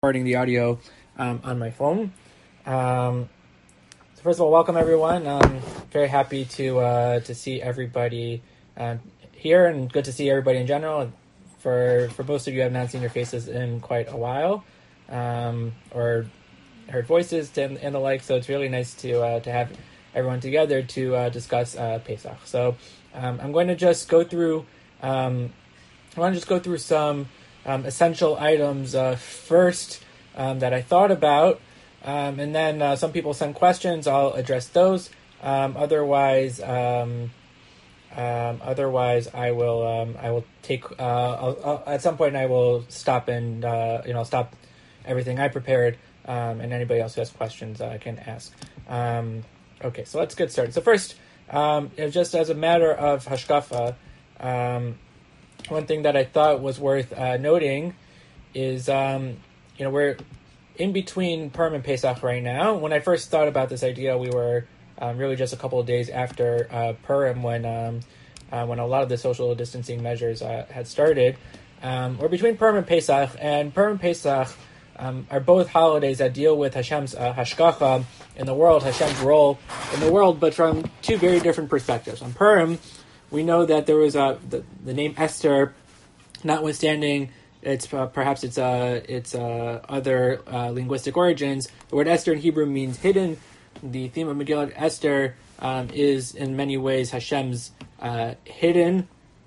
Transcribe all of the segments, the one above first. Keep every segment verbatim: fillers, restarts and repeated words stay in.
recording the audio um, on my phone. Um, so first of all, welcome everyone. I'm very happy to uh, to see everybody uh, here, and good to see everybody in general. For for most of you, I have not seen your faces in quite a while, um, or heard voices and, and the like. So it's really nice to uh, to have everyone together to uh, discuss uh, Pesach. So um, I'm going to just go through. Um, I want to just go through some. Um, essential items uh, first um, that I thought about, um, and then uh, some people send questions. I'll address those. Um, otherwise, um, um, otherwise I will um, I will take uh, I'll, I'll, at some point I will stop and uh, you know stop everything I prepared, um, and anybody else who has questions uh, can ask. Um, okay, so let's get started. So first, um, you know, just as a matter of hashkafa. Um, One thing that I thought was worth uh, noting is, um, you know, we're in between Purim and Pesach right now. When I first thought about this idea, we were um, really just a couple of days after uh, Purim when um, uh, when a lot of the social distancing measures uh, had started. Um, we're between Purim and Pesach, and Purim and Pesach um, are both holidays that deal with Hashem's uh, hashgacha in the world, Hashem's role in the world, but from two very different perspectives. On Purim, we know that there was a the, the name Esther, notwithstanding its uh, perhaps its uh, its uh, other uh, linguistic origins. The word Esther in Hebrew means hidden. The theme of Megillat Esther um, is in many ways Hashem's uh, hidden,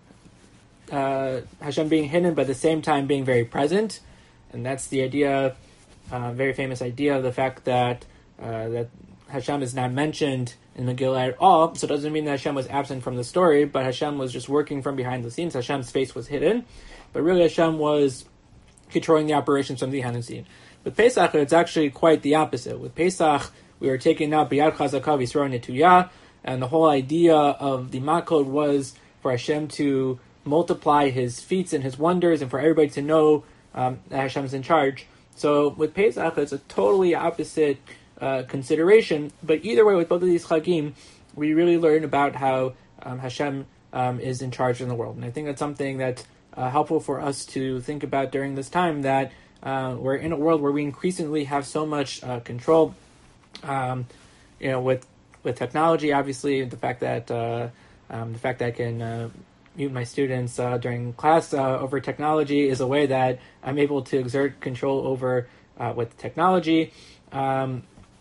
uh, Hashem being hidden, but at the same time being very present, and that's the idea, uh, very famous idea of the fact that uh, that Hashem is not mentioned in Megillah at all, so it doesn't mean that Hashem was absent from the story, but Hashem was just working from behind the scenes. Hashem's face was hidden, but really Hashem was controlling the operations from behind the scene. With Pesach, it's actually quite the opposite. With Pesach, we were taking out Biyad Chazakav Yisrael Netuyah, and the whole idea of the Makod was for Hashem to multiply his feats and his wonders, and for everybody to know um, that Hashem's in charge. So with Pesach, it's a totally opposite Uh, consideration, but either way, with both of these chagim, we really learn about how um, Hashem um, is in charge in the world, and I think that's something that's uh, helpful for us to think about during this time. That uh, we're in a world where we increasingly have so much uh, control, um, you know, with with technology. Obviously, the fact that uh, um, the fact that I can uh, mute my students uh, during class uh, over technology is a way that I'm able to exert control over uh, with technology. Um,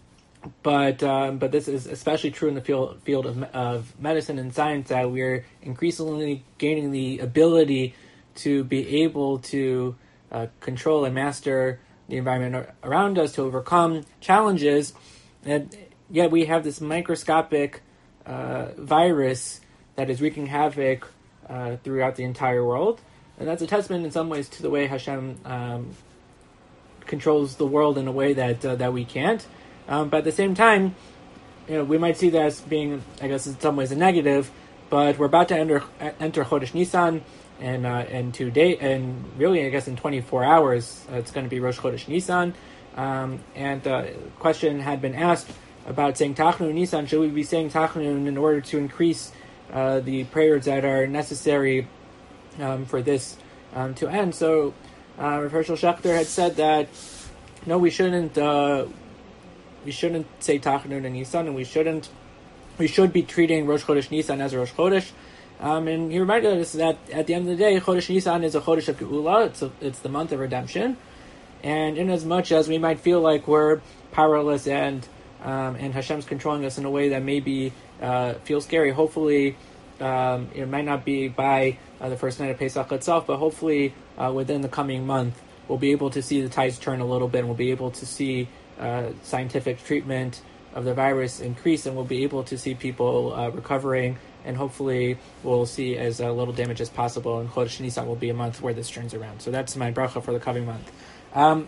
But um, but this is especially true in the field field of of medicine and science, that we're increasingly gaining the ability to be able to uh, control and master the environment around us, to overcome challenges, and yet we have this microscopic uh, virus that is wreaking havoc uh, throughout the entire world, and that's a testament in some ways to the way Hashem um, controls the world in a way that uh, that we can't. Um, but at the same time, you know, we might see that as being, I guess, in some ways a negative. But we're about to enter enter Chodesh Nisan, and uh, and two day, and really, I guess, in twenty-four hours, uh, it's going to be Rosh Chodesh Nisan. Um, and uh, a question had been asked about saying Tachnun Nisan. Should we be saying Tachnun in order to increase uh, the prayers that are necessary um, for this um, to end? So, uh, Rav Hershel Schachter had said that no, we shouldn't. Uh, We shouldn't say Tachnun and Nisan, and we shouldn't. We should be treating Rosh Chodesh Nisan as a Rosh Chodesh. Um, and he reminded us that at the end of the day, Chodesh Nisan is a Chodesh of Geula. It's a, it's the month of redemption. And in as much as we might feel like we're powerless and um, and Hashem's controlling us in a way that maybe uh, feels scary, hopefully um, it might not be by uh, the first night of Pesach itself, but hopefully uh, within the coming month, we'll be able to see the tides turn a little bit, and we'll be able to see Uh, scientific treatment of the virus increase, and we'll be able to see people uh, recovering, and hopefully we'll see as uh, little damage as possible, and Chodesh Nisan will be a month where this turns around. So that's my bracha for the coming month. Um,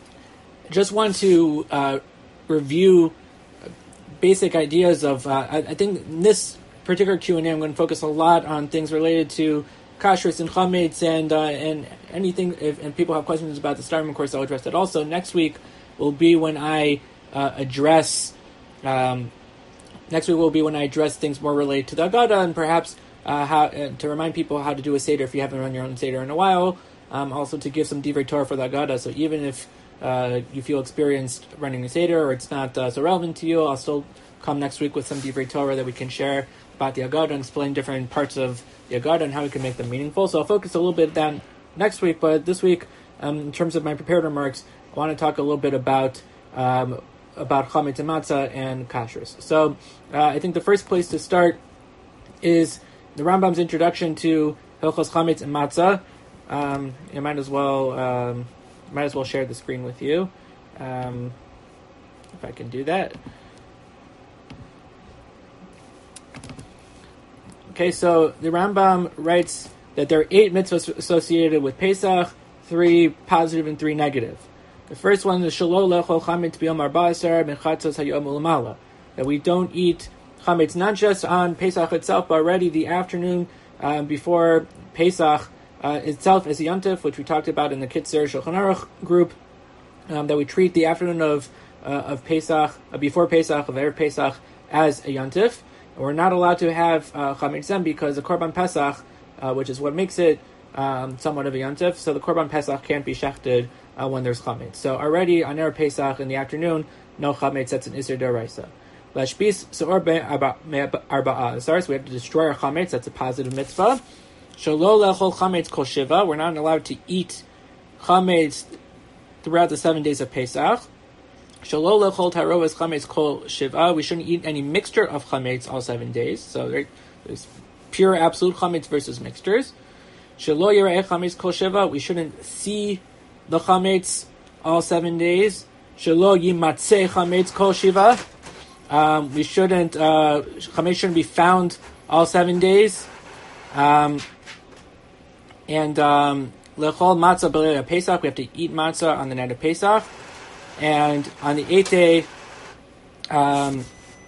just want to uh, review basic ideas of, uh, I, I think in this particular Q and A, I'm going to focus a lot on things related to kashrus and chametz, and uh, and anything, if and people have questions about the Starman course, I'll address that also. Next week will be when I uh, address, um, next week will be when I address things more related to the Agada, and perhaps uh, how uh, to remind people how to do a Seder if you haven't run your own Seder in a while, um, also to give some Divrei Torah for the Agada. So even if uh, you feel experienced running a Seder, or it's not uh, so relevant to you, I'll still come next week with some Divrei Torah that we can share about the Haggadah and explain different parts of the Haggadah and how we can make them meaningful. So I'll focus a little bit on that next week, but this week, um, in terms of my prepared remarks, I want to talk a little bit about um, about chametz and matzah and kashrus. So uh, I think the first place to start is the Rambam's introduction to Hilchos chametz and matzah. Um, I might as well um, might as well share the screen with you, um, if I can do that. Okay, so the Rambam writes that there are eight mitzvahs associated with Pesach, three positive and three negative. The first one is Shelo lechol chametz b'yom arba'asar mechatzos hayom u'lamala, that we don't eat chametz not just on Pesach itself, but already the afternoon um, before Pesach uh, itself as a yontif, which we talked about in the Kitzer Shulchan Aruch group, um, that we treat the afternoon of uh, of Pesach, uh, before Pesach, of Erev Pesach, as a yontif. We're not allowed to have uh, chametz then because the Korban Pesach, uh, which is what makes it um, somewhat of a yontif, so the Korban Pesach can't be shechted uh, when there's chametz. So already on Erev Pesach in the afternoon, no chametz, that's an Isser D'Oraisa. Lashbis se'or be'arba'ah. So we have to destroy our chametz, that's a positive mitzvah. Shelo lechol chametz kol shiva, we're not allowed to eat chametz throughout the seven days of Pesach. Shelo lechol tarovas chametz kol shiva, we shouldn't eat any mixture of chametz all seven days. So right, there's pure absolute chametz versus mixtures. Shelo yireh chametz kol shiva, we shouldn't see the chametz all seven days. Shelo yimatzeh chametz kol shiva, um, we shouldn't uh, chametz shouldn't be found all seven days. Um, and um, lechol matzah b'leil Pesach, we have to eat matzah on the night of Pesach. And on the eighth day, um,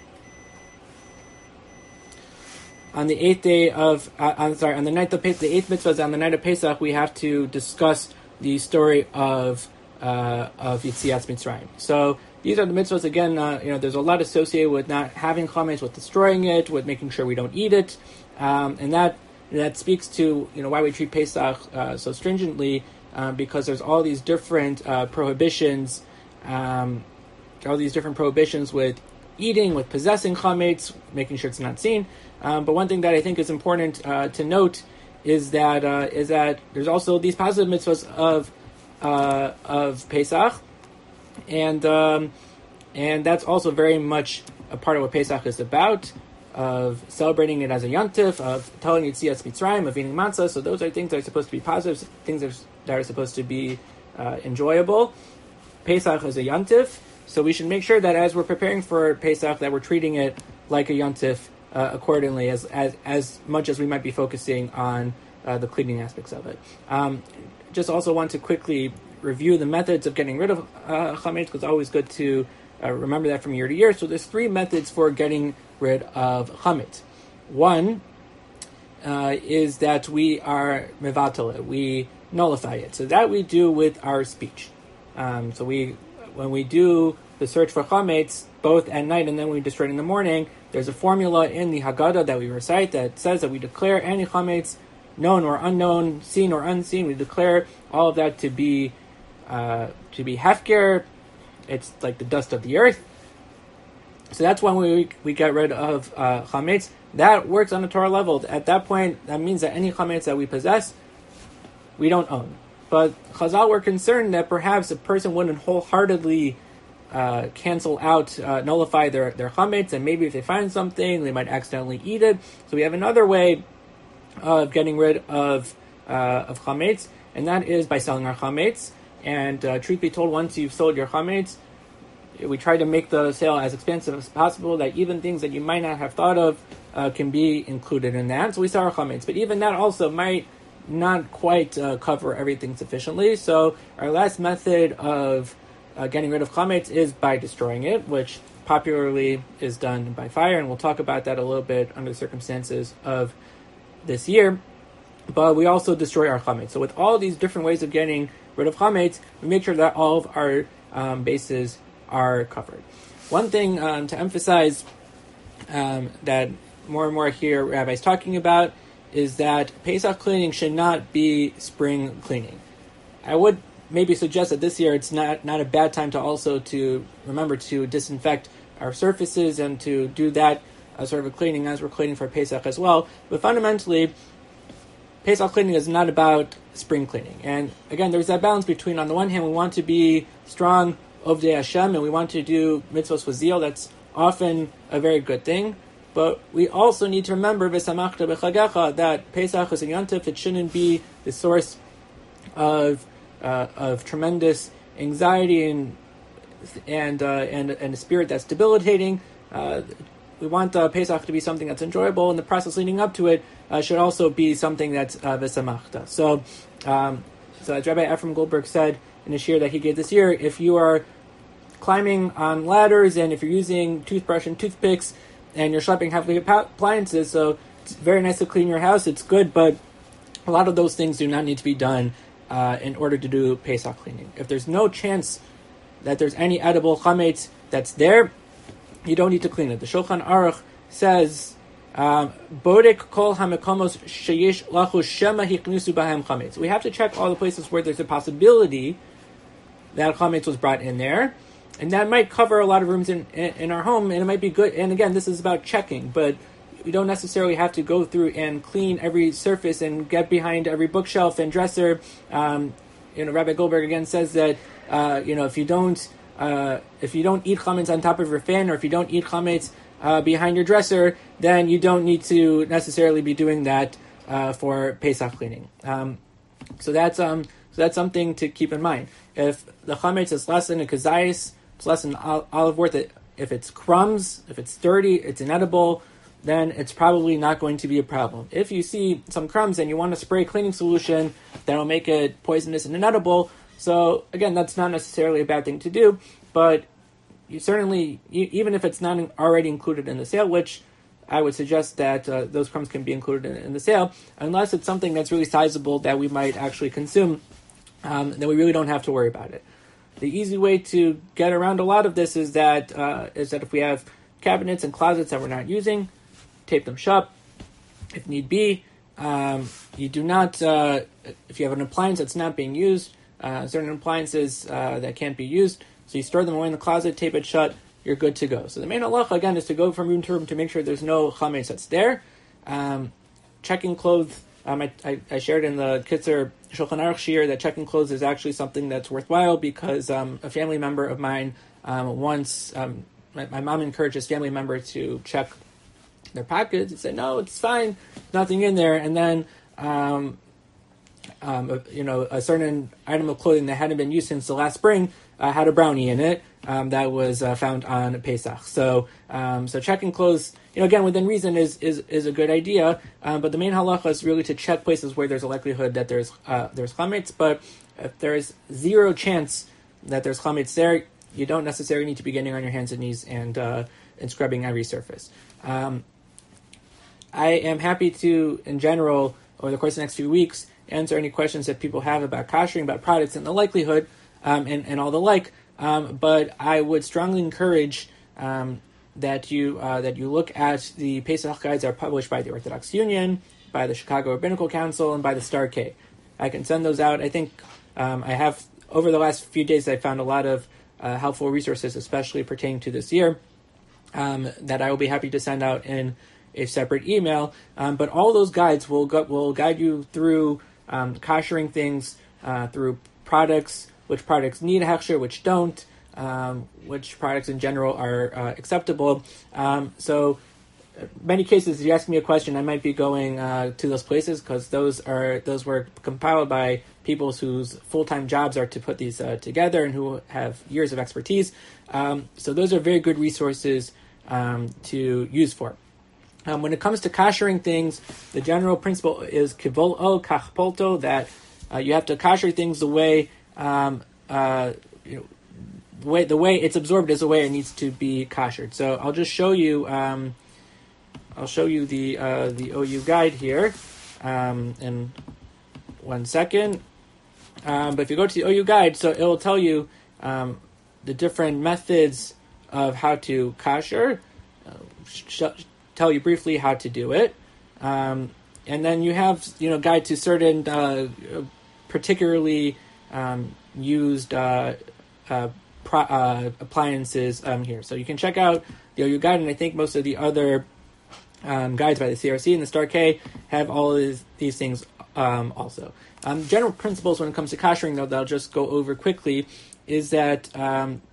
on the eighth day of, uh, I'm sorry, on the night of the eighth mitzvah is on the night of Pesach, we have to discuss the story of uh, of Yetzias Mitzrayim. So these are the mitzvahs. Again, uh, you know, there's a lot associated with not having chametz, with destroying it, with making sure we don't eat it, um, and that that speaks to, you know, why we treat Pesach uh, so stringently, uh, because there's all these different uh, prohibitions. Um, all these different prohibitions with eating, with possessing chametz, making sure it's not seen. Um, but one thing that I think is important uh, to note is that uh, is that there's also these positive mitzvahs of uh, of Pesach, and um, and that's also very much a part of what Pesach is about, of celebrating it as a yontif, of telling Yetzias Mitzrayim, of eating matzah. So those are things that are supposed to be positive, things that are, that are supposed to be uh, enjoyable. Pesach is a yontif, so we should make sure that as we're preparing for Pesach, that we're treating it like a yontif uh, accordingly, as, as as much as we might be focusing on uh, the cleaning aspects of it. Um, just also want to quickly review the methods of getting rid of uh, chametz, because it's always good to uh, remember that from year to year. So there's three methods for getting rid of chametz. One uh, is that we are mevatel it, we nullify it. So that we do with our speech. Um, so we, when we do the search for chametz, both at night and then we destroy it in the morning, there's a formula in the Haggadah that we recite that says that we declare any chametz, known or unknown, seen or unseen, we declare all of that to be uh, to be hefker. It's like the dust of the earth. So that's when we we get rid of uh, chametz. That works on a Torah level. At that point, that means that any chametz that we possess, we don't own. But Chazal were concerned that perhaps a person wouldn't wholeheartedly uh, cancel out, uh, nullify their, their chametz, and maybe if they find something, they might accidentally eat it. So we have another way of getting rid of uh, of chametz, and that is by selling our chametz. And uh, truth be told, once you've sold your chametz, we try to make the sale as expensive as possible, that even things that you might not have thought of uh, can be included in that. So we sell our chametz, but even that also might not quite uh, cover everything sufficiently. So our last method of uh, getting rid of chametz is by destroying it, which popularly is done by fire, and we'll talk about that a little bit under the circumstances of this year. But we also destroy our chametz. So with all these different ways of getting rid of chametz, we make sure that all of our um, bases are covered. One thing um, to emphasize um, that more and more here rabbis talking about is that Pesach cleaning should not be spring cleaning. I would maybe suggest that this year it's not, not a bad time to also to remember to disinfect our surfaces and to do that uh, sort of a cleaning as we're cleaning for Pesach as well. But fundamentally, Pesach cleaning is not about spring cleaning. And again, there's that balance between, on the one hand, we want to be strong Ovdei Hashem and we want to do mitzvos with zeal. That's often a very good thing. But we also need to remember V'samachta b'chagecha, that Pesach is a yontif. It shouldn't be the source of uh, of tremendous anxiety and and uh, and and a spirit that's debilitating. Uh, we want uh, Pesach to be something that's enjoyable, and the process leading up to it uh, should also be something that's uh, v'samachta. So, um, so as Rabbi Ephraim Goldberg said in a shir that he gave this year, if you are climbing on ladders and if you're using toothbrush and toothpicks and you're schlepping heavy appliances, so it's very nice to clean your house, it's good, but a lot of those things do not need to be done uh, in order to do Pesach cleaning. If there's no chance that there's any edible chametz that's there, you don't need to clean it. The Shulchan Aruch says, "Bodek kol hamekomos sheyesh lachu shema hiknusu bahem chametz." We have to check all the places where there's a possibility that chametz was brought in there, and that might cover a lot of rooms in, in in our home, and it might be good. And again, this is about checking, but we don't necessarily have to go through and clean every surface and get behind every bookshelf and dresser. Um, you know, Rabbi Goldberg again says that uh, you know if you don't. Uh, if you don't eat chametz on top of your fan, or if you don't eat chametz uh, behind your dresser, then you don't need to necessarily be doing that uh, for Pesach cleaning. Um, so that's um, so that's something to keep in mind. If the chametz is less than a kazayis, it's less than ol- olive worth. It if it's crumbs, if it's dirty, it's inedible, then it's probably not going to be a problem. If you see some crumbs and you want to spray cleaning solution that'll make it poisonous and inedible, so again, that's not necessarily a bad thing to do, but you certainly, you, even if it's not already included in the sale, which I would suggest that uh, those crumbs can be included in, in the sale, unless it's something that's really sizable that we might actually consume, um, then we really don't have to worry about it. The easy way to get around a lot of this is that uh, is that if we have cabinets and closets that we're not using, tape them shut if need be. Um, you do not, uh, if you have an appliance that's not being used, Uh, certain appliances uh, that can't be used, so you store them away in the closet, tape it shut, you're good to go. So the main halacha, again, is to go from room to room to make sure there's no chametz that's there. Um, checking clothes, um, I, I, I shared in the Kitzer Shulchan Aruch shir that checking clothes is actually something that's worthwhile because um, a family member of mine um, once, um, my, my mom encouraged his family member to check their pockets. He said, no, it's fine, nothing in there. And then um, Um, you know, a certain item of clothing that hadn't been used since the last spring uh, had a brownie in it um, that was uh, found on Pesach. So, um, so checking clothes, you know, again within reason is is, is a good idea. Um, but the main halacha is really to check places where there's a likelihood that there's uh, there's chametz. But if there is zero chance that there's chametz there, you don't necessarily need to be getting on your hands and knees and uh, and scrubbing every surface. Um, I am happy to, in general, over the course of the next few weeks, answer any questions that people have about koshering, about products, and the likelihood, um, and, and all the like. Um, but I would strongly encourage um, that you uh, that you look at the Pesach guides that are published by the Orthodox Union, by the Chicago Rabbinical Council, and by the Star K. I can send those out. I think um, I have, over the last few days, I found a lot of uh, helpful resources, especially pertaining to this year, um, that I will be happy to send out in a separate email. Um, but all those guides will go, will guide you through Um, koshering things uh, through products, which products need a hechsher, which don't, um, which products in general are uh, acceptable. Um, so many cases, if you ask me a question, I might be going uh, to those places because those are those were compiled by people whose full-time jobs are to put these uh, together and who have years of expertise. Um, so those are very good resources um, to use for. Um, when it comes to koshering things, the general principle is kivol-o kachpolto, that uh, you have to kosher things the way um, uh, you know, the way the way it's absorbed is the way it needs to be koshered. So I'll just show you. Um, I'll show you the uh, the O U guide here um, in one second. Um, but if you go to the O U guide, so it will tell you um, the different methods of how to kosher. Uh, sh- tell you briefly how to do it. Um, and then you have, you know, guide to certain uh, particularly um, used uh, uh, pro, uh, appliances um, here. So you can check out the O U guide, and I think most of the other um, guides by the C R C and the Star K have all of these, these things um, also. Um, general principles when it comes to koshering, though, that I'll just go over quickly, is that um,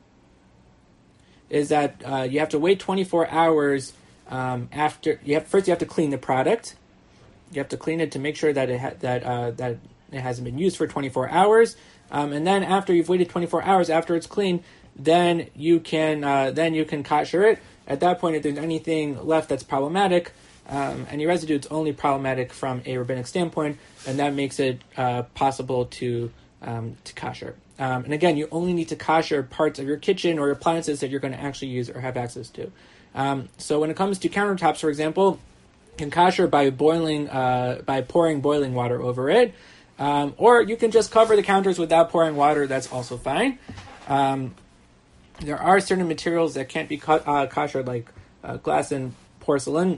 is that uh, you have to wait twenty-four hours um, after you have first you have to clean the product. You have to clean it to make sure that it ha- that uh, that it hasn't been used for twenty-four hours, um, and then after you've waited twenty-four hours after it's clean, then you can uh, then you can kosher it. At that point, if there's anything left that's problematic, um, any residue, it's only problematic from a rabbinic standpoint, and that makes it uh, possible to um, to kosher. Um, and again, you only need to kosher parts of your kitchen or appliances that you're going to actually use or have access to. Um, so when it comes to countertops, for example, you can kosher by boiling, uh, by pouring boiling water over it, um, or you can just cover the counters without pouring water. That's also fine. Um, there are certain materials that can't be co- uh, koshered, like uh, glass and porcelain.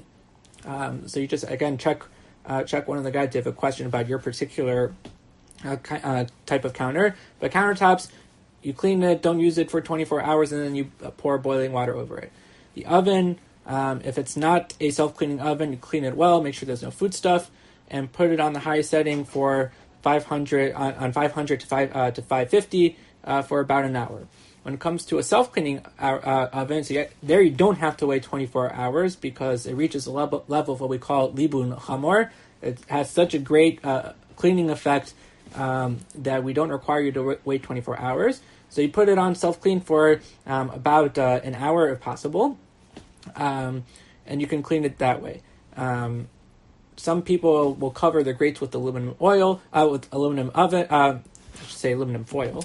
Um, so you just again check uh, check one of the guides if you have a question about your particular Uh, uh, type of counter. But countertops, you clean it, don't use it for twenty-four hours, and then you pour boiling water over it. The oven, um, if it's not a self-cleaning oven, you clean it well, make sure there's no food stuff, and put it on the high setting for five hundred on, on five hundred to five uh, to five fifty uh, for about an hour. When it comes to a self-cleaning uh, uh, oven, so you, there you don't have to wait twenty-four hours because it reaches a level, level of what we call libun chamor. It has such a great uh, cleaning effect Um, that we don't require you to wait twenty-four hours. So you put it on self-clean for um, about uh, an hour if possible, um, and you can clean it that way. Um, some people will cover their grates with aluminum oil, uh, with aluminum oven, uh, I should say aluminum foil.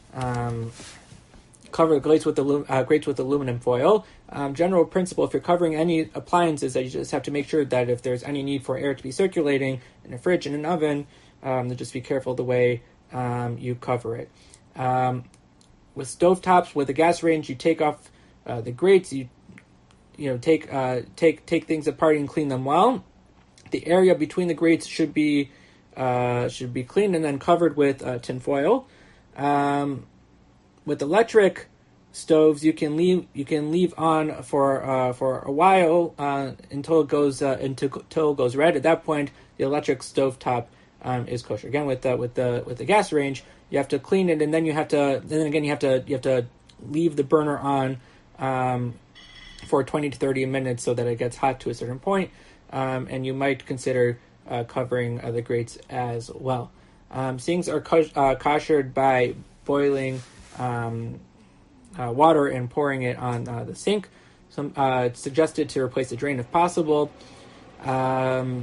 Um, cover the grates with, alum- uh, grates with aluminum foil. Um, general principle, if you're covering any appliances, that you just have to make sure that if there's any need for air to be circulating in a fridge and an oven, Um, to just be careful the way um, you cover it. Um, with stovetops, with a gas range, you take off uh, the grates. You you know take uh, take take things apart and clean them well. The area between the grates should be uh, should be cleaned and then covered with uh, tin foil. Um, with electric stoves, you can leave you can leave on for uh, for a while uh, until it goes uh, until, until it goes red. At that point, the electric stovetop Um, is kosher. Again, with the with the with the gas range, you have to clean it, and then you have to. And then again, you have to you have to leave the burner on um, for twenty to thirty minutes so that it gets hot to a certain point, um, and you might consider uh, covering uh, the grates as well. Um, things are ko- uh, koshered by boiling um, uh, water and pouring it on uh, the sink. Some uh, it's suggested to replace the drain if possible. Um,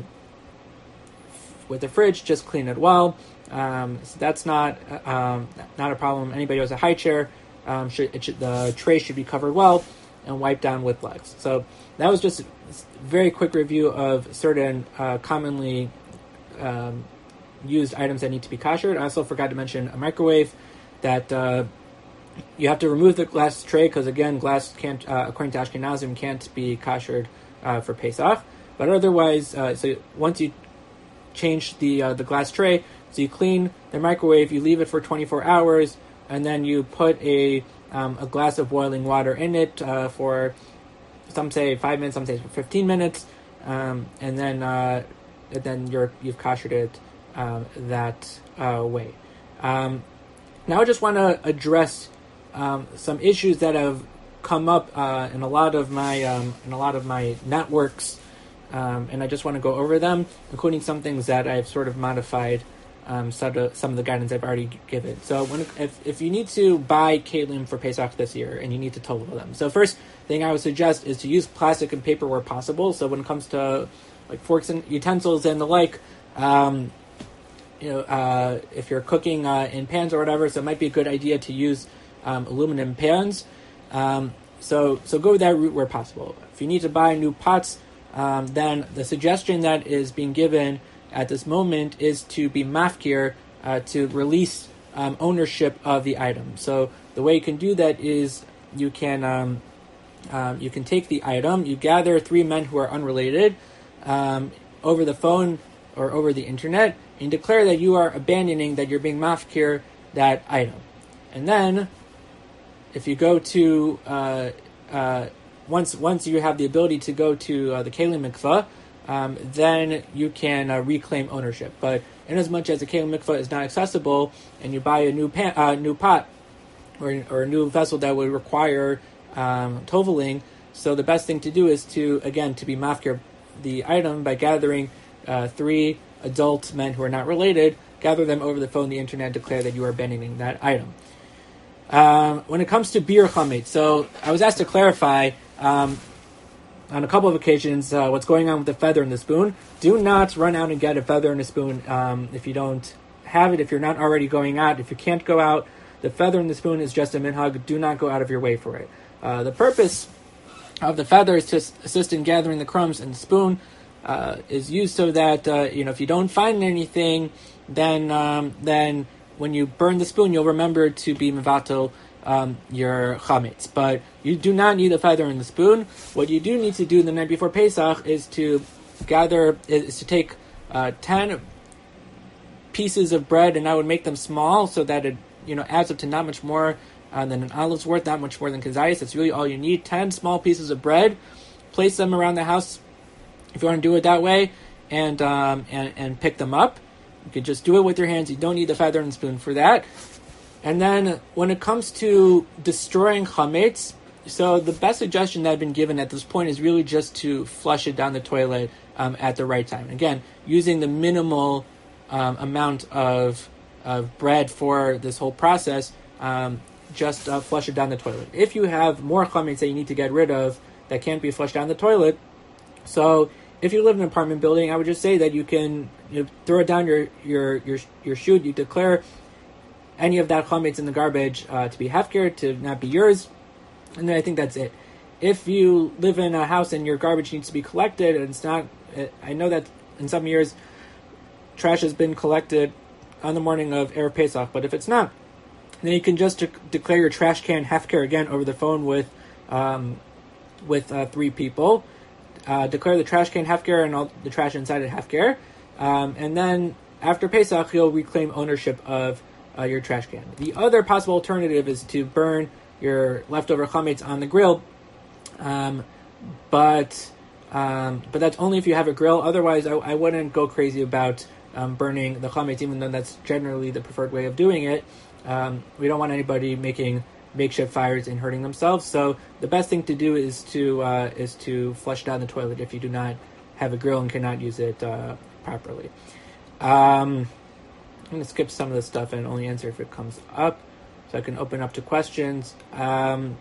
With the fridge, just clean it well. Um, so that's not um, not a problem. Anybody who has a high chair, um, should, it should, the tray should be covered well and wiped down with legs. So that was just a very quick review of certain uh, commonly um, used items that need to be koshered. I also forgot to mention a microwave, that uh, you have to remove the glass tray because, again, glass can't, uh, according to Ashkenazim, can't be koshered uh, for Pesach. But otherwise, uh, so once you change the uh, the glass tray, so you clean the microwave, you leave it for twenty-four hours, and then you put a um, a glass of boiling water in it uh, for, some say five minutes, some say for fifteen minutes, um, and then uh, and then you're you've koshered it um, that uh, way. Um, now I just want to address um, some issues that have come up uh, in a lot of my um, in a lot of my networks. Um, and I just want to go over them, including some things that I've sort of modified um, some, of, some of the guidance I've already given. So when if, if you need to buy kalim for Pesach this year, and you need to total them. So first thing I would suggest is to use plastic and paper where possible. So when it comes to like forks and utensils and the like, um, you know, uh, if you're cooking uh, in pans or whatever, so it might be a good idea to use um, aluminum pans. Um, so so go that route where possible. If you need to buy new pots, Um, then the suggestion that is being given at this moment is to be mafkir, uh, to release um, ownership of the item. So the way you can do that is you can um, um, you can take the item, you gather three men who are unrelated um, over the phone or over the internet, and declare that you are abandoning, that you're being mafkir that item. And then, if you go to uh, uh, once once you have the ability to go to uh, the kelim mikvah, um, then you can uh, reclaim ownership. But in as much as the kelim mikvah is not accessible, and you buy a new pan, uh, new pot or or a new vessel that would require um, toveling, so the best thing to do is to again to be mafkir the item by gathering uh, three adult men who are not related, gather them over the phone, the internet, declare that you are abandoning that item. Um, when it comes to beer chametz, so I was asked to clarify um, on a couple of occasions uh, what's going on with the feather in the spoon. Do not run out and get a feather in a spoon um, if you don't have it, if you're not already going out. If you can't go out, the feather in the spoon is just a minhag. Do not go out of your way for it. Uh, the purpose of the feather is to assist in gathering the crumbs in the spoon. Uh, is used so that uh, you know if you don't find anything, then um, then when you burn the spoon, you'll remember to be mevatel um, your chametz. But you do not need a feather in the spoon. What you do need to do the night before Pesach is to gather is to take uh, ten pieces of bread, and I would make them small so that it you know adds up to not much more uh, than an olive's worth, not much more than kazayis. That's really all you need. Ten small pieces of bread. Place them around the house if you want to do it that way, and um, and and pick them up. You can just do it with your hands. You don't need the feather and spoon for that. And then when it comes to destroying chametz, so the best suggestion that I've been given at this point is really just to flush it down the toilet um, at the right time. Again, using the minimal um, amount of of bread for this whole process, um, just uh, flush it down the toilet. If you have more chametz that you need to get rid of that can't be flushed down the toilet, so if you live in an apartment building, I would just say that you can you know, throw it down your your your your chute. You declare any of that chametz in the garbage uh, to be hefker, to not be yours, and then I think that's it. If you live in a house and your garbage needs to be collected, and it's not, I know that in some years trash has been collected on the morning of Erev Pesach, but if it's not, then you can just de- declare your trash can hefker again over the phone with um, with uh, three people. Uh, declare the trash can hefker and all the trash inside it hefker, um, and then after Pesach you'll reclaim ownership of uh, your trash can. The other possible alternative is to burn your leftover chametz on the grill, um, but um, but that's only if you have a grill. Otherwise, I, I wouldn't go crazy about um, burning the chametz, even though that's generally the preferred way of doing it. Um, we don't want anybody making makeshift fires and hurting themselves. So the best thing to do is to uh, is to flush down the toilet if you do not have a grill and cannot use it uh, properly. Um, I'm going to skip some of this stuff and only answer if it comes up, so I can open up to questions. Um,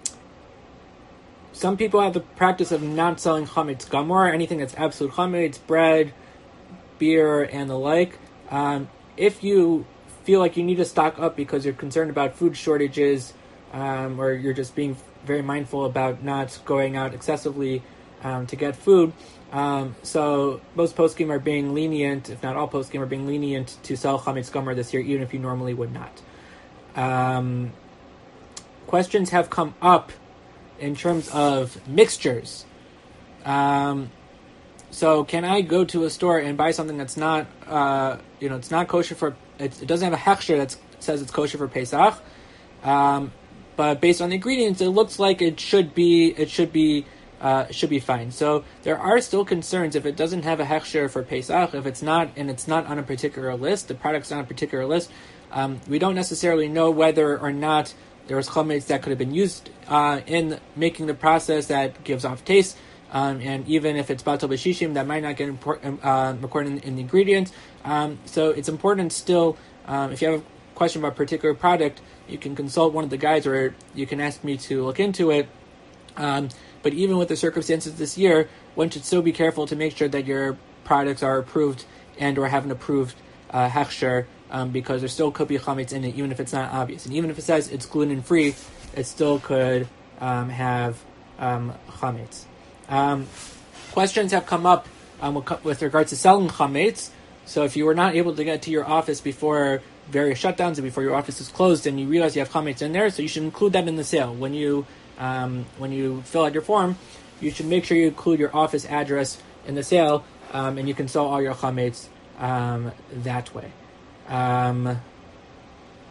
some people have the practice of not selling chametz gamor, anything that's absolute chametz, bread, beer, and the like. Um, if you feel like you need to stock up because you're concerned about food shortages, um, or you're just being very mindful about not going out excessively um, to get food. Um, so most poskim are being lenient, if not all poskim are being lenient to sell chametz gamor this year, even if you normally would not. Um, questions have come up in terms of mixtures. Um, so can I go to a store and buy something that's not, uh, you know, it's not kosher for, it, it doesn't have a hechsher that says it's kosher for Pesach, um, but based on the ingredients, it looks like it should be, it should be, uh, should be fine. So there are still concerns if it doesn't have a hechsher for Pesach, if it's not, and it's not on a particular list, the product's not on a particular list, um, we don't necessarily know whether or not there was chametz that could have been used uh, in making the process that gives off taste. Um, and even if it's batal b'shishim, that might not get import, uh, recorded in, in the ingredients. Um, so it's important still, um, if you have a question about a particular product, you can consult one of the guys, or you can ask me to look into it. Um, but even with the circumstances this year, one should still be careful to make sure that your products are approved and or have an approved uh, hechsher, um, because there still could be chametz in it, even if it's not obvious. And even if it says it's gluten-free, it still could um, have um, chametz. Um, questions have come up um, with regards to selling chametz. So if you were not able to get to your office before various shutdowns and before your office is closed, and you realize you have chametz in there, so you should include that in the sale. When you um, when you fill out your form, you should make sure you include your office address in the sale, um, and you can sell all your chametz um, that way. Um,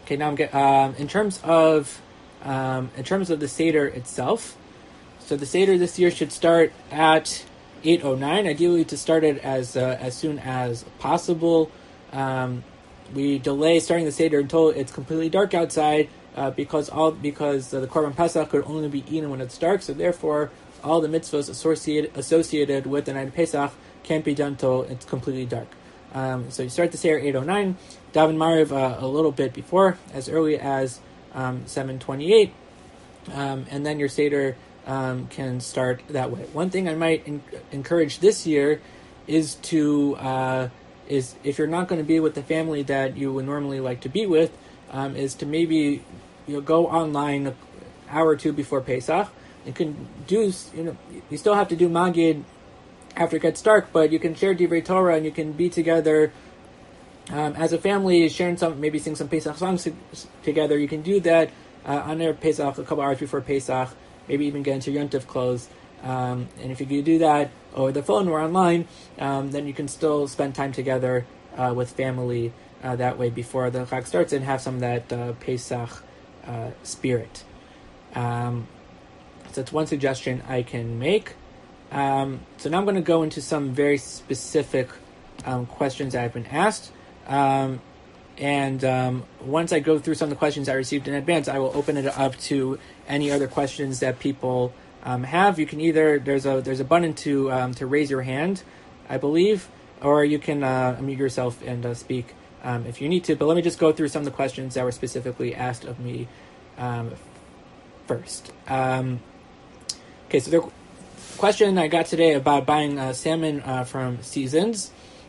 Okay, now I'm get um, in terms of um, in terms of the Seder itself. So the Seder this year should start at eight oh nine. Ideally, to start it as uh, as soon as possible. Um, we delay starting the Seder until it's completely dark outside, uh, because all because uh, the Korban Pesach could only be eaten when it's dark. So therefore, all the mitzvahs associated associated with the night of Pesach can't be done until it's completely dark. Um, so you start the Seder eight oh nine, Daven Mariv uh, a little bit before, as early as um, seven twenty-eight, um, and then your Seder um, can start that way. One thing I might in- encourage this year is to uh, is if you're not going to be with the family that you would normally like to be with, um, is to maybe you know go online an hour or two before Pesach. You can do you know you still have to do Magid after it gets dark, but you can share Divrei Torah and you can be together um, as a family, sharing some, maybe sing some Pesach songs together. You can do that uh, on their Pesach a couple hours before Pesach, maybe even get into Yom Tov clothes. Um, and if you could do that over the phone or online, um, then you can still spend time together uh, with family uh, that way before the Chag starts and have some of that uh, Pesach uh, spirit. Um, so that's one suggestion I can make. Um, so now I'm going to go into some very specific um, questions that I've been asked. Um, and um, once I go through some of the questions I received in advance, I will open it up to any other questions that people um, have. You can either, there's a there's a button to um, to raise your hand, I believe, or you can uh, unmute yourself and uh, speak um, if you need to. But let me just go through some of the questions that were specifically asked of me um, first. Um, okay, so there question I got today about buying uh, salmon uh, from Seasons.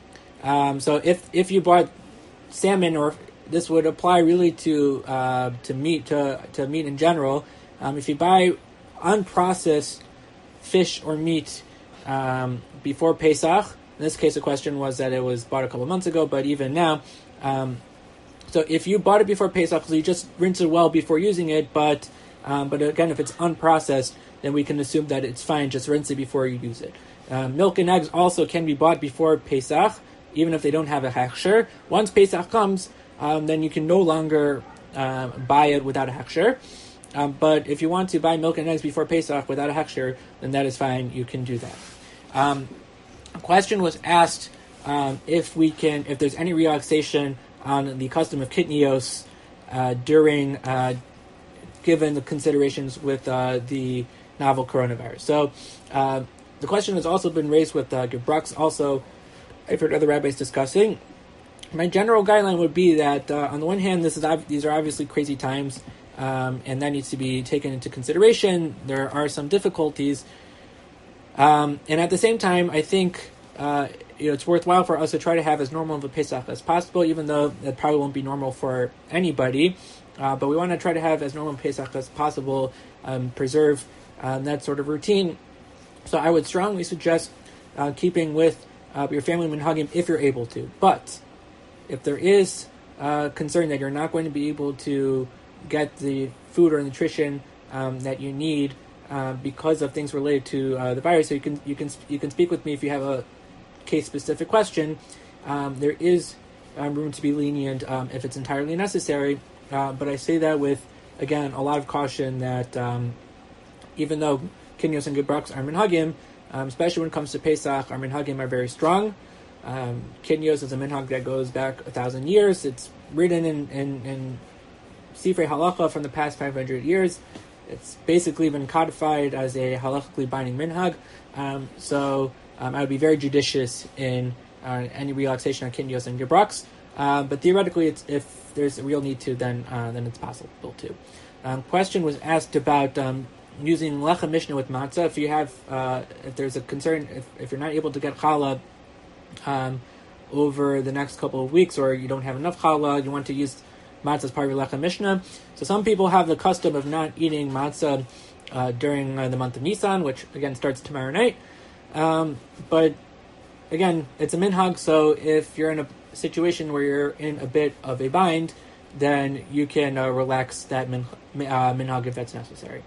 Um, so if if you bought salmon, or this would apply really to uh, to meat to to meat in general. Um, if you buy unprocessed fish or meat um, before Pesach, in this case the question was that it was bought a couple months ago, but even now, um, so if you bought it before Pesach, so you just rinse it well before using it, but um, but again, if it's unprocessed, then we can assume that it's fine. Just rinse it before you use it. Uh, milk and eggs also can be bought before Pesach, even if they don't have a hechsher. Once Pesach comes, um, then you can no longer uh, buy it without a hechsher. Um, but if you want to buy milk and eggs before Pesach without a hechsher, then that is fine. You can do that. Um, a question was asked um, if we can, if there's any relaxation on the custom of kitnios uh, during, uh, given the considerations with uh, the novel coronavirus. So uh, the question has also been raised with uh, Gebrux. Also, I've heard other rabbis discussing. My general guideline would be that uh, on the one hand, this is ob- these are obviously crazy times, um, and that needs to be taken into consideration. There are some difficulties, um, and at the same time, I think uh, you know it's worthwhile for us to try to have as normal of a Pesach as possible, even though that probably won't be normal for anybody. Uh, but we want to try to have as normal a Pesach as possible, um, preserve um, that sort of routine. So I would strongly suggest uh, keeping with uh, your family minhagim if you're able to. But if there is uh, concern that you're not going to be able to get the food or nutrition um, that you need uh, because of things related to uh, the virus, so you can you can you can speak with me if you have a case specific question. Um, there is um, room to be lenient um, if it's entirely necessary. Uh, but I say that with, again, a lot of caution that um, even though Kinyos and Gebrux are minhagim, um, especially when it comes to Pesach, our minhagim are very strong. Um, Kinyos is a minhag that goes back a thousand years. It's written in, in, in Sifrei Halacha from the past five hundred years. It's basically been codified as a halachically binding minhag. Um, so um, I would be very judicious in uh, any relaxation on Kinyos and Gebrux. Uh, but theoretically, it's, if there's a real need to, then uh, then it's possible to. Um, question was asked about um, using lechem mishnah with matzah. If you have, uh, if there's a concern, if, if you're not able to get challah um, over the next couple of weeks, or you don't have enough challah, you want to use matzah as part of your lechem mishnah. So some people have the custom of not eating matzah uh, during uh, the month of Nisan, which again starts tomorrow night. Um, but again, it's a minhag, so if you're in a situation where you're in a bit of a bind, then you can uh, relax that min, uh, minhag if that's necessary.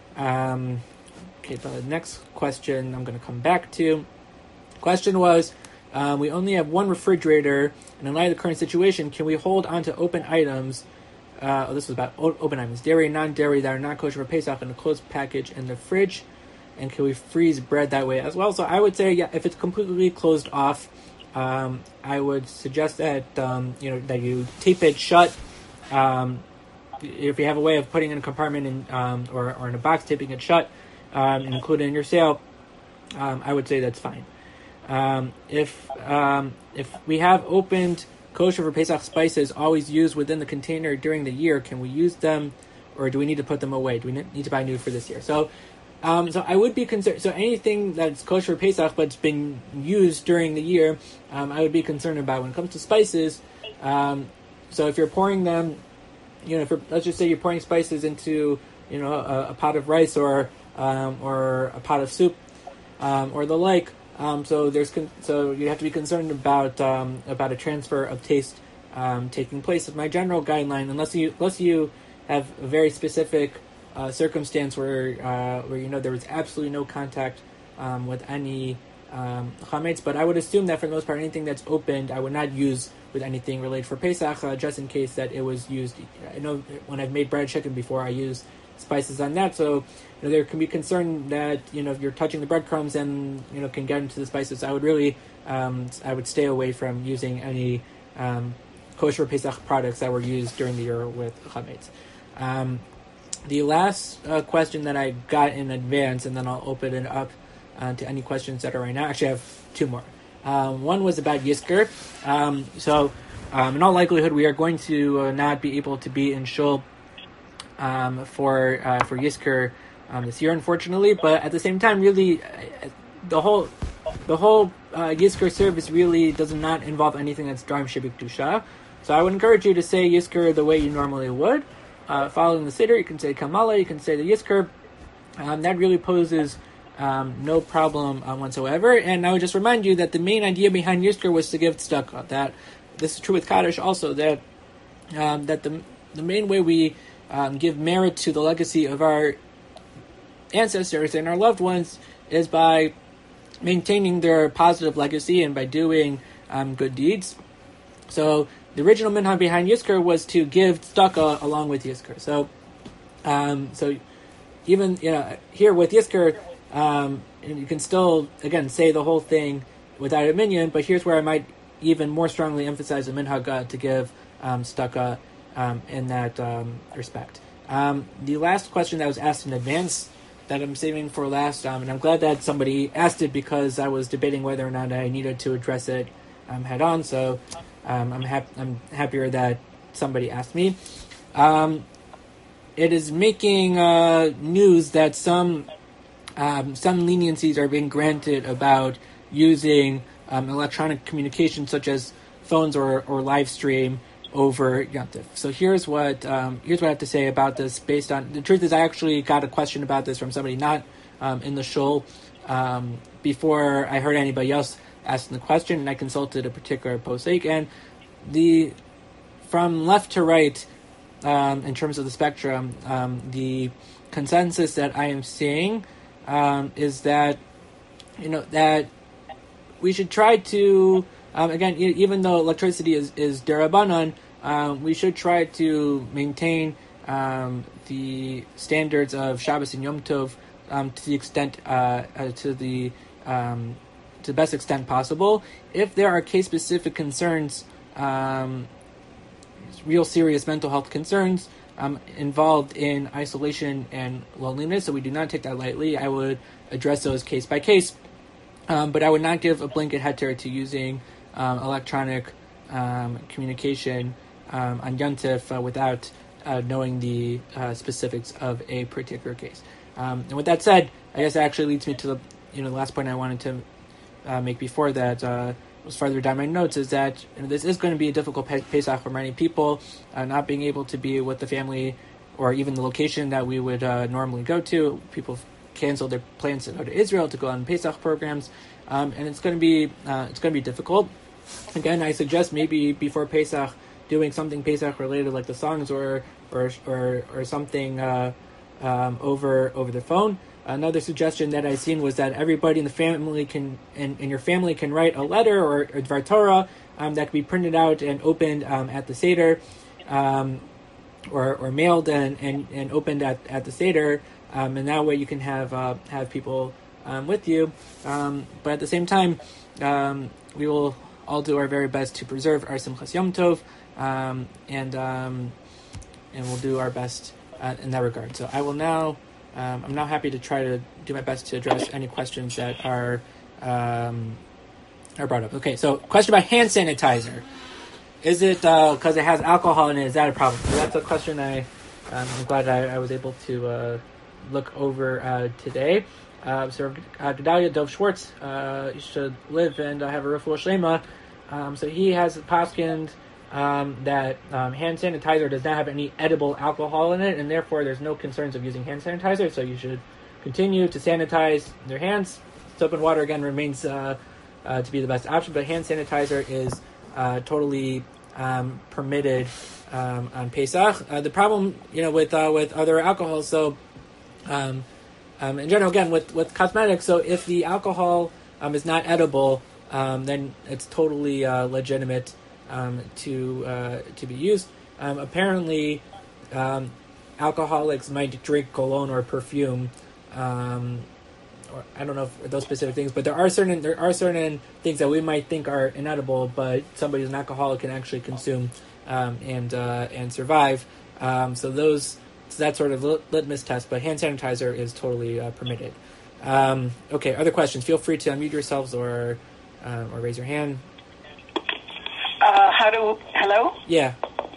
Um, okay, the next question I'm going to come back to. Question was, um, we only have one refrigerator, and in light of the current situation, can we hold on to open items Uh, oh, this was about open items, dairy, non-dairy that are not kosher for Pesach in a closed package in the fridge. And can we freeze bread that way as well? So I would say, yeah, if it's completely closed off, um, I would suggest that um, you know that you tape it shut. Um, if you have a way of putting it in a compartment in, um, or or in a box, taping it shut, um, and include it in your sale, um, I would say that's fine. Um, if um, if we have opened kosher for Pesach spices always used within the container during the year, can we use them, or do we need to put them away? Do we need to buy new for this year? So. Um, so I would be concerned. So anything that's kosher for Pesach but's been used during the year, um, I would be concerned about. When it comes to spices, um, so if you're pouring them, you know, if you're, let's just say you're pouring spices into, you know, a, a pot of rice or um, or a pot of soup, um, or the like. Um, so there's con- so you have to be concerned about um, about a transfer of taste um, taking place. My general guideline, unless you unless you have a very specific Uh, circumstance where uh, where you know there was absolutely no contact um, with any um, chametz, but I would assume that for the most part, anything that's opened, I would not use with anything related for Pesach, uh, just in case that it was used. I know when I've made bread chicken before, I use spices on that, so you know there can be concern that you know if you're touching the breadcrumbs and you know can get into the spices. I would really um, I would stay away from using any um, kosher Pesach products that were used during the year with chametz. Um, The last uh, question that I got in advance, and then I'll open it up uh, to any questions that are right now. Actually, I have two more. Um, one was about Yizkor. Um, so, um, in all likelihood, we are going to uh, not be able to be in Shul um, for uh, for Yizkor um, this year, unfortunately. But at the same time, really, uh, the whole the whole uh, Yizkor service really does not involve anything that's Dvarim Shebikdusha. So, I would encourage you to say Yizkor the way you normally would. Uh, following the Siddur, you can say Kamala, you can say the Yizkor. Um, that really poses um, no problem uh, whatsoever. And I would just remind you that the main idea behind Yizkor was to give tzedakah. That this is true with Kaddish also. That um, that the the main way we um, give merit to the legacy of our ancestors and our loved ones is by maintaining their positive legacy and by doing um, good deeds. So. The original minhag behind Yizkor was to give tzedakah along with Yizkor. So, um, so even you know here with Yizkor, um, you can still again say the whole thing without a minyan. But here's where I might even more strongly emphasize the minhag uh, to give um, tzedakah um, in that um, respect. Um, the last question that was asked in advance that I'm saving for last, um, and I'm glad that somebody asked it because I was debating whether or not I needed to address it um, head on. So. Um, I'm hap- I'm happier that somebody asked me. Um, it is making uh, news that some um, some leniencies are being granted about using um, electronic communication, such as phones or, or live stream over Yom Tov. So here's what um, here's what I have to say about this. Based on the truth is, I actually got a question about this from somebody not um, in the shul um, before I heard anybody else asking the question, and I consulted a particular posek, and the from left to right, um, in terms of the spectrum, um, the consensus that I am seeing um, is that you know that we should try to um, again, even though electricity is is derabanan, um, we should try to maintain um, the standards of Shabbos and Yom Tov um, to the extent uh, uh, to the um, to the best extent possible. If there are case-specific concerns, um, real serious mental health concerns um, involved in isolation and loneliness, so we do not take that lightly, I would address those case by case. Um, but I would not give a blanket heter to using um, electronic um, communication um, on Yom Tov uh, without uh, knowing the uh, specifics of a particular case. Um, and with that said, I guess that actually leads me to the you know the last point I wanted to Uh, make before that uh, was further down my notes is that you know, this is going to be a difficult pe- Pesach for many people, uh, not being able to be with the family or even the location that we would uh, normally go to. People cancel their plans to go to Israel to go on Pesach programs, um, and it's going to be uh, it's going to be difficult. Again, I suggest maybe before Pesach doing something Pesach related, like the songs or or or, or something uh, um, over over the phone. Another suggestion that I've seen was that everybody in the family can, in, in your family, can write a letter or, or Dvar Torah um, that can be printed out and opened um, at the Seder, um, or, or mailed and, and, and opened at, at the Seder, um, and that way you can have uh, have people um, with you. Um, but at the same time, um, we will all do our very best to preserve our Simchas Yom Tov, um, and um, and we'll do our best uh, in that regard. So I will now, um, I'm now happy to try to do my best to address any questions that are um, are brought up. Okay, so question about hand sanitizer. Is it because uh, it has alcohol in it? Is that a problem? So that's a question I, um, I'm glad I, I was able to uh, look over uh, today. Uh, so uh, Gedalia Dov Schwartz uh, should live and uh, have a refuah shlema. Um, so he has poskined um, that um, hand sanitizer does not have any edible alcohol in it, and therefore there's no concerns of using hand sanitizer. So you should continue to sanitize your hands. Soap and water again remains uh, uh, to be the best option, but hand sanitizer is Uh, totally um, permitted um, on Pesach. Uh, the problem, you know, with uh, with other alcohols, so um, um, in general, again, with, with cosmetics, so if the alcohol um, is not edible, um, then it's totally uh, legitimate um, to uh, to be used. Um, apparently, um, alcoholics might drink cologne or perfume. Um, Or I don't know if those specific things, but there are certain there are certain things that we might think are inedible, but somebody who's an alcoholic can actually consume um, and uh, and survive. Um, so those so that sort of litmus test. But hand sanitizer is totally uh, permitted. Um, okay, other questions? Feel free to unmute yourselves or uh, or raise your hand. Uh, how do hello? Yeah.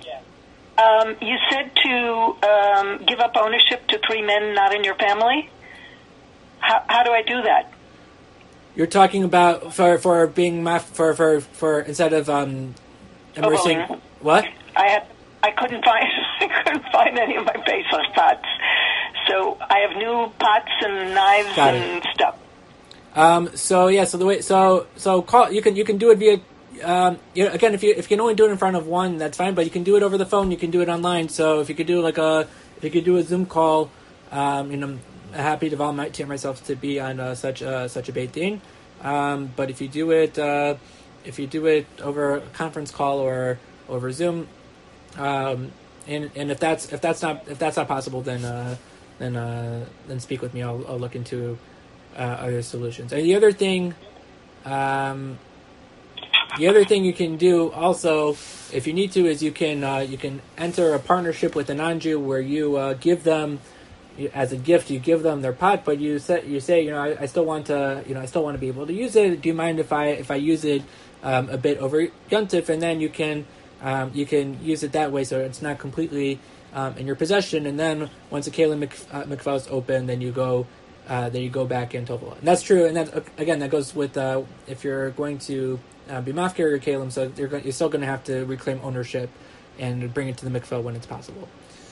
Um, you said to um, give up ownership to three men not in your family. How, how do I do that? You're talking about for for being maf- for for for instead of um immersing oh, what? I had I couldn't find I couldn't find any of my basil pots, so I have new pots and knives Got and it. stuff. Um. So yeah. So the way. So so call. You can you can do it via. Um. You know, again, if you if you can only do it in front of one, that's fine. But you can do it over the phone. You can do it online. So if you could do like a if you could do a Zoom call, um, you know. Happy to volunteer myself to be on uh, such a such a beit din, um, but if you do it uh, if you do it over a conference call or over Zoom, um, and and if that's if that's not if that's not possible, then uh, then uh, then speak with me. I'll, I'll look into uh, other solutions. And the other thing, um, the other thing you can do also, if you need to, is you can uh, you can enter a partnership with a non-Jew where you uh, give them. As a gift, you give them their pot, but you say, you say, you know, I, I still want to, you know, I still want to be able to use it. Do you mind if I if I use it um, a bit over Yontif, and then you can um, you can use it that way, so it's not completely um, in your possession. And then once the Kalim Mik- uh, Mikvah is open, then you go uh, then you go back in Tovah. And that's true, and that again that goes with uh, if you're going to uh, be mafkir your Kalim, so you're going, you're still going to have to reclaim ownership and bring it to the Mikvah when it's possible.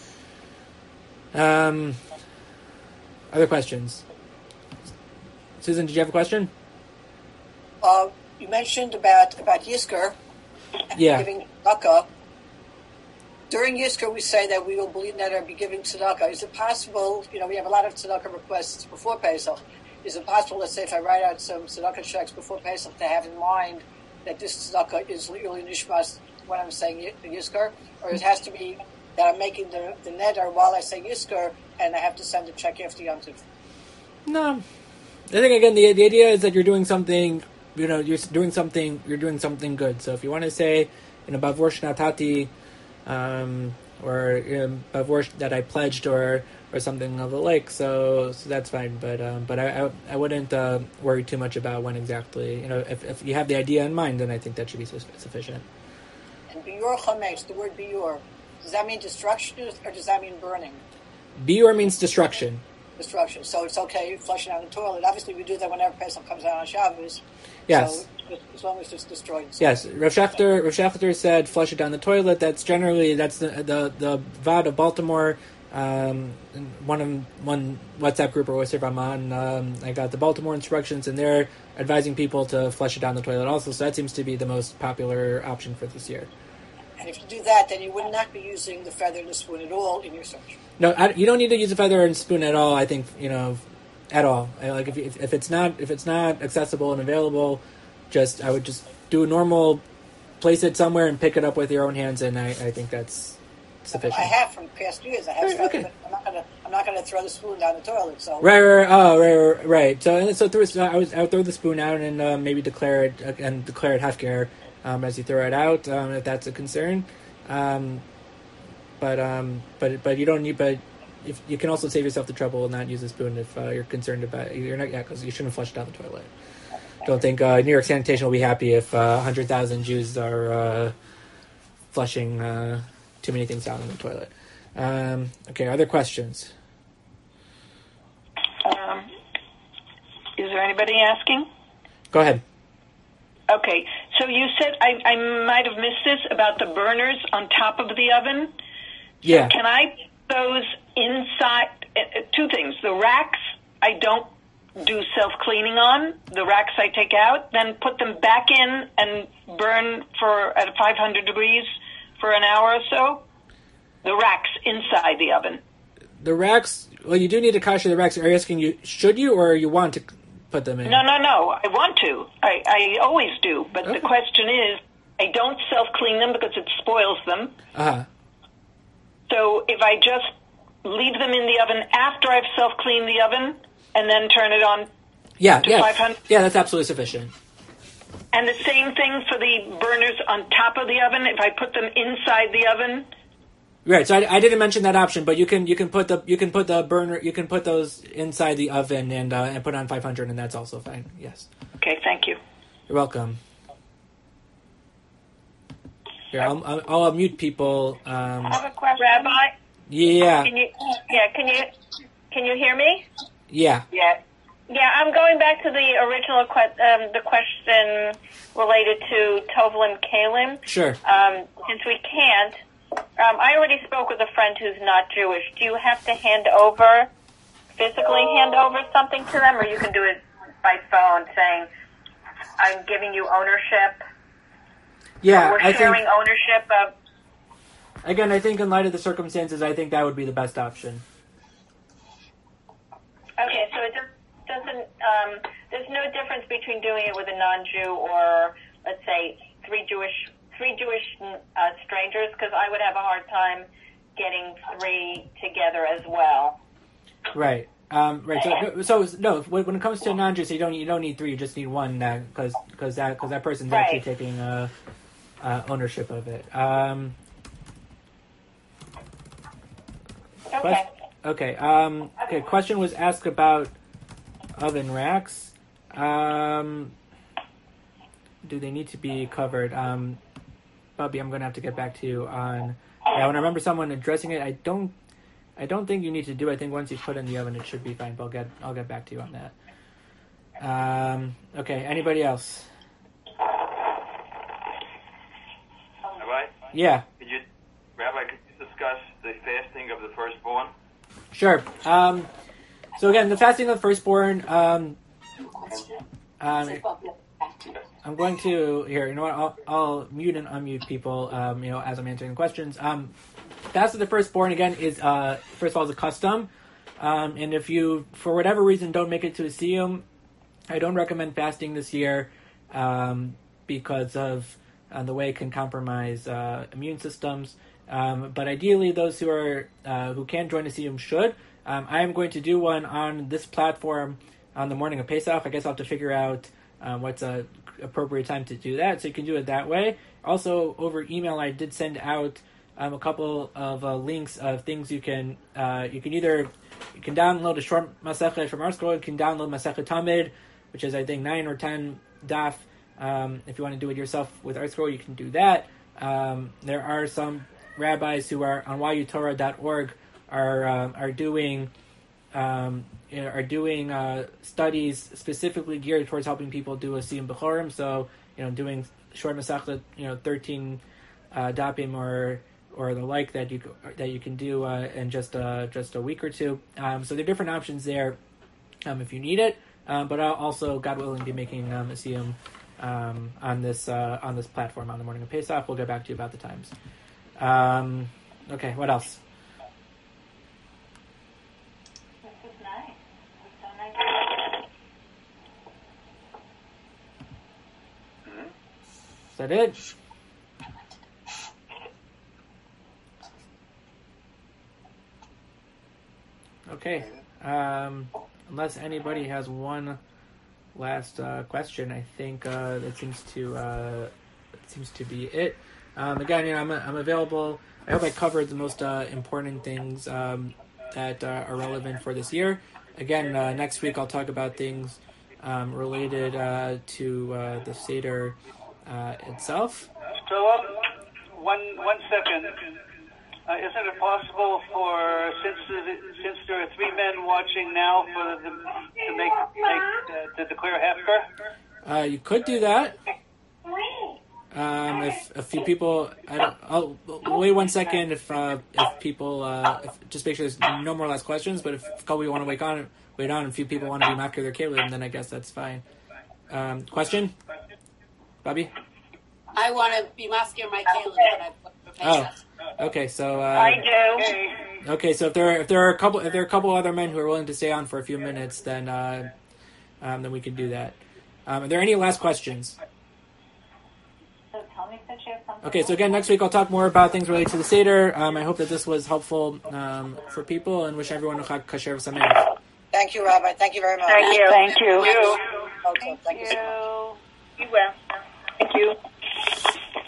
Um. Other questions? Susan, did you have a question? Uh, you mentioned about about Yizkor. Yeah. Giving tzedakah. During Yizkor, we say that we will believe that or be giving tzedakah. Is it possible? You know, we have a lot of tzedakah requests before Pesach. Is it possible? Let's say if I write out some tzedakah checks before Pesach, to have in mind that this tzedakah is really nishmas when I'm saying Yizkor, or it has to be that I'm making the, the neder while I say Yizkor, and I have to send a check after Yom Tov. No, I think again the the idea is that you're doing something. You know, you're doing something. You're doing something good. So if you want to say, you know, Bavor Shnatati, um, or you know, Bavor that I pledged, or or something of the like. So so that's fine. But um, but I I, I wouldn't uh, worry too much about when exactly. You know, if if you have the idea in mind, then I think that should be sufficient. And biur chametz, the word biur, does that mean destruction or does that mean burning? Biur means destruction. Destruction. So it's okay flushing out the toilet. Obviously, we do that whenever Pesach comes out on Shabbos. Yes. So as long as it's destroyed. Yes. Rav Schechter, Rav Schechter said flush it down the toilet. That's generally, that's the the, the V A D of Baltimore. Um, one of one WhatsApp group or Oyster Raman, um, I got the Baltimore instructions, and they're advising people to flush it down the toilet also. So that seems to be the most popular option for this year. And if you do that, then you would not be using the feather and the spoon at all in your search. No, I, you don't need to use a feather and spoon at all. I think you know, at all. I, like if, if if it's not if it's not accessible and available, just I would just do a normal, place it somewhere and pick it up with your own hands, and I, I think that's sufficient? I have from past years. I have. Right, started, okay. but I'm not gonna. I'm not gonna throw the spoon down the toilet. So. Right, right, right. Oh, right, right, right. So, and so through, so I was, I would throw the spoon out and uh, maybe declare it uh, and declare it Hefker um, as you throw it out, um, if that's a concern. Um, but, um, but, but you don't need. But if you can also save yourself the trouble and not use a spoon if uh, you're concerned about. You're not, yeah, because you shouldn't flush down the toilet. Don't think uh, New York Sanitation will be happy if uh, one hundred thousand Jews are uh, flushing uh, too many things down in the toilet. Um, okay, other questions? Um, is there anybody asking? Go ahead. Okay, so you said, I, I might have missed this, about the burners on top of the oven. Yeah. So can I put those inside, uh, two things, the racks I don't do self-cleaning on, the racks I take out, then put them back in and burn for at five hundred degrees for an hour or so? The racks inside the oven. The racks, well, you do need to kasher the racks. Are you asking you, should you, or you want to put them in? No, no, no. I want to. I, I always do. But Okay. the question is, I don't self-clean them because it spoils them. Uh-huh. So if I just leave them in the oven after I've self-cleaned the oven and then turn it on Yeah, to yeah. five hundred? Yeah, that's absolutely sufficient. And the same thing for the burners on top of the oven, if I put them inside the oven? Right. So I, I didn't mention that option, but you can you can put the you can put the burner you can put those inside the oven and uh, and put on five hundred, and that's also fine. Yes. Okay, thank you. You're welcome. Here, I'll I'll, I'll mute people. Um, I have a question. Rabbi, yeah. can you, yeah, can you, can you hear me? Yeah. Yeah. Yeah, I'm going back to the original que- um, the question related to Tovlin Kalim. Sure. Um, since we can't, um, I already spoke with a friend who's not Jewish. Do you have to hand over, physically hand over something to them, or you can do it by phone saying, I'm giving you ownership? Yeah, We're I sharing think, ownership of... again, I think in light of the circumstances, I think that would be the best option. Okay, so it just doesn't, um, there's no difference between doing it with a non-Jew or, let's say, three Jewish three Jewish uh, strangers, because I would have a hard time getting three together as well. Right. Um, right. So, so no. When it comes to non-Jews, you don't you don't need three. You just need one, because because that because that person's Right. actually taking uh, uh, ownership of it. Um, Okay. quest- okay. Um, okay. Question was asked about oven racks. Um, do they need to be covered? Um, Bubby, I'm going to have to get back to you on. Yeah, when I remember someone addressing it, I don't. I don't think you need to do. I think once you put it in the oven, it should be fine. But I'll get. I'll get back to you on that. Um, okay. Anybody else? Rabbi, Yeah. could you, Rabbi, could you discuss the fasting of the firstborn? Sure. Um, so again, the fasting of the firstborn. Um, um, I'm going to here. You know what? I'll, I'll mute and unmute people. Um, you know, as I'm answering questions. Um, fast of the firstborn again is uh, first of all is a custom, um, and if you for whatever reason don't make it to a siyum, I don't recommend fasting this year um, because of uh, the way it can compromise uh, immune systems. Um, but ideally, those who are uh, who can join a siyum should. Um, I am going to do one on this platform on the morning of Pesach. I guess I'll have to figure out um, what's a appropriate time to do that, so you can do it that way. Also, over email, I did send out um, a couple of uh, links of things you can uh, you can either you can download a short Masechet from ArtScroll. You can download Masechet Tamid, which is I think nine or ten daf. Um, if you want to do it yourself with ArtScroll, you can do that. Um, there are some rabbis who are on y u torah dot org are um, are doing um, you know, are doing uh, studies specifically geared towards helping people do a siyum b'chorim. So you know, doing short masechet, you know, thirteen uh, dapim or or the like that you that you can do uh, in just uh, just a week or two. Um, so there are different options there um, if you need it. Um, but I'll also, God willing, be making um, a siyum um, on this uh, on this platform on the morning of Pesach. We'll get back to you about the times. Um, okay, what else? This is nice. It's so nice. Is that it? Okay. Um, unless anybody has one last uh, question, I think uh, that seems to uh, that seems to be it. Um, again, you know, I'm I'm available. I hope I covered the most uh, important things um, that uh, are relevant for this year. Again, uh, next week I'll talk about things um, related uh, to uh, the Seder uh, itself. Philip, one one second. Uh, isn't it possible for, since since there are three men watching now, for them to make, make uh, to declare Hefker? Uh, you could do that. Um, if a few people, I don't, I'll wait one second. If uh, if people, uh, if, just make sure there's no more last questions. But if a couple you want to wait on, wait on, and a few people want to be makir their kelim, then I guess that's fine. Um, question, Bobby? I want to be maskir my kelim when I put for Pesach. Oh, okay. So uh, I do. okay. So if there are, if there are a couple if there are a couple other men who are willing to stay on for a few minutes, then uh, um, then we can do that. Um, are there any last questions? Okay, so again, next week I'll talk more about things related to the Seder. Um, I hope that this was helpful um, for people, and wish everyone a Chag Kasher V'Sameach. Thank you, Rabbi. Thank you very much. Thank you. Thank you. Also, thank you so much. You will. Thank you.